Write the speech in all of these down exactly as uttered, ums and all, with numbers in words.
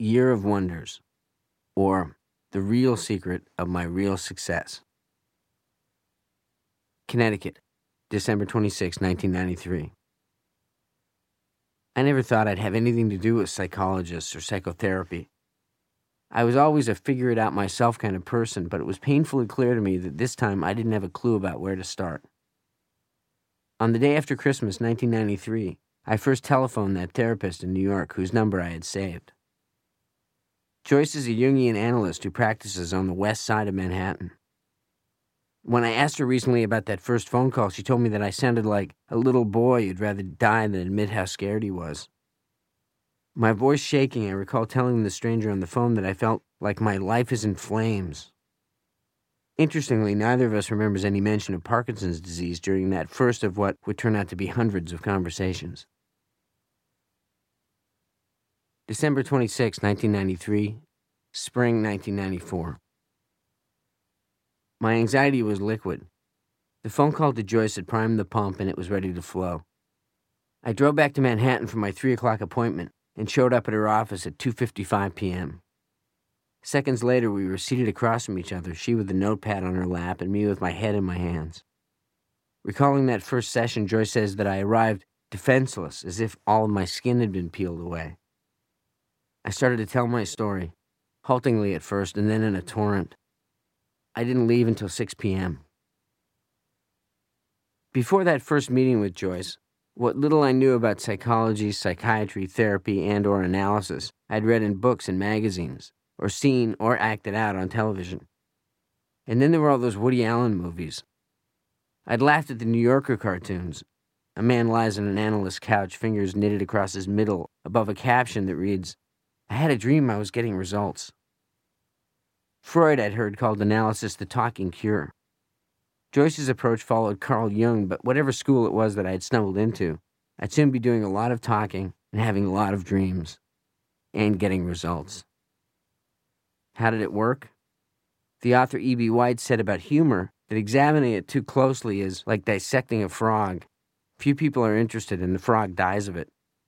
Year of Wonders, or The Real Secret of My Real Success. Connecticut, December twenty-sixth, nineteen ninety-three. I never thought I'd have anything to do with psychologists or psychotherapy. I was always a figure-it-out-myself kind of person, but it was painfully clear to me that this time I didn't have a clue about where to start. On the day after Christmas, nineteen ninety-three, I first telephoned that therapist in New York whose number I had saved. Joyce is a Jungian analyst who practices on the west side of Manhattan. When I asked her recently about that first phone call, she told me that I sounded like a little boy who'd rather die than admit how scared he was. My voice shaking, I recall telling the stranger on the phone that I felt like my life is in flames. Interestingly, neither of us remembers any mention of Parkinson's disease during that first of what would turn out to be hundreds of conversations. December twenty-sixth, nineteen ninety-three, spring nineteen ninety-four. My anxiety was liquid. The phone call to Joyce had primed the pump and it was ready to flow. I drove back to Manhattan for my three o'clock appointment and showed up at her office at two fifty-five p.m. Seconds later, we were seated across from each other, she with a notepad on her lap and me with my head in my hands. Recalling that first session, Joyce says that I arrived defenseless, as if all of my skin had been peeled away. I started to tell my story, haltingly at first and then in a torrent. I didn't leave until six p.m. Before that first meeting with Joyce, what little I knew about psychology, psychiatry, therapy, and or analysis I'd read in books and magazines, or seen or acted out on television. And then there were all those Woody Allen movies. I'd laughed at the New Yorker cartoons. A man lies on an analyst's couch, fingers knitted across his middle, above a caption that reads, "I had a dream I was getting results." Freud, I'd heard, called analysis the talking cure. Joyce's approach followed Carl Jung, but whatever school it was that I had stumbled into, I'd soon be doing a lot of talking and having a lot of dreams, and getting results. How did it work? The author E B. White said about humor that examining it too closely is like dissecting a frog. Few people are interested and the frog dies of it.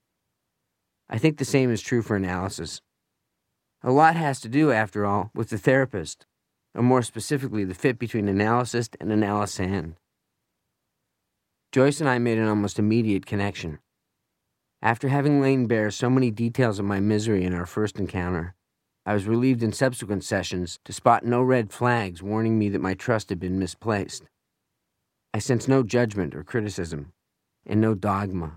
I think the same is true for analysis. A lot has to do, after all, with the therapist, or more specifically, the fit between analyst and analysand. Joyce and I made an almost immediate connection. After having lain bare so many details of my misery in our first encounter, I was relieved in subsequent sessions to spot no red flags warning me that my trust had been misplaced. I sensed no judgment or criticism, and no dogma.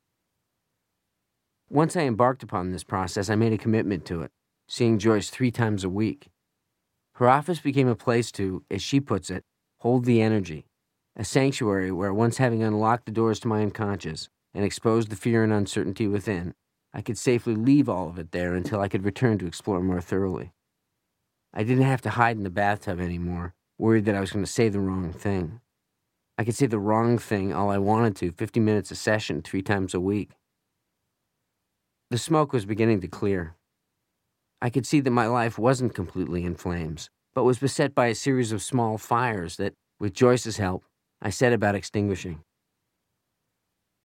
Once I embarked upon this process, I made a commitment to it, seeing Joyce three times a week. Her office became a place to, as she puts it, hold the energy, a sanctuary where, once having unlocked the doors to my unconscious and exposed the fear and uncertainty within, I could safely leave all of it there until I could return to explore more thoroughly. I didn't have to hide in the bathtub anymore, worried that I was going to say the wrong thing. I could say the wrong thing all I wanted to, fifty minutes a session, three times a week. The smoke was beginning to clear. I could see that my life wasn't completely in flames, but was beset by a series of small fires that, with Joyce's help, I set about extinguishing.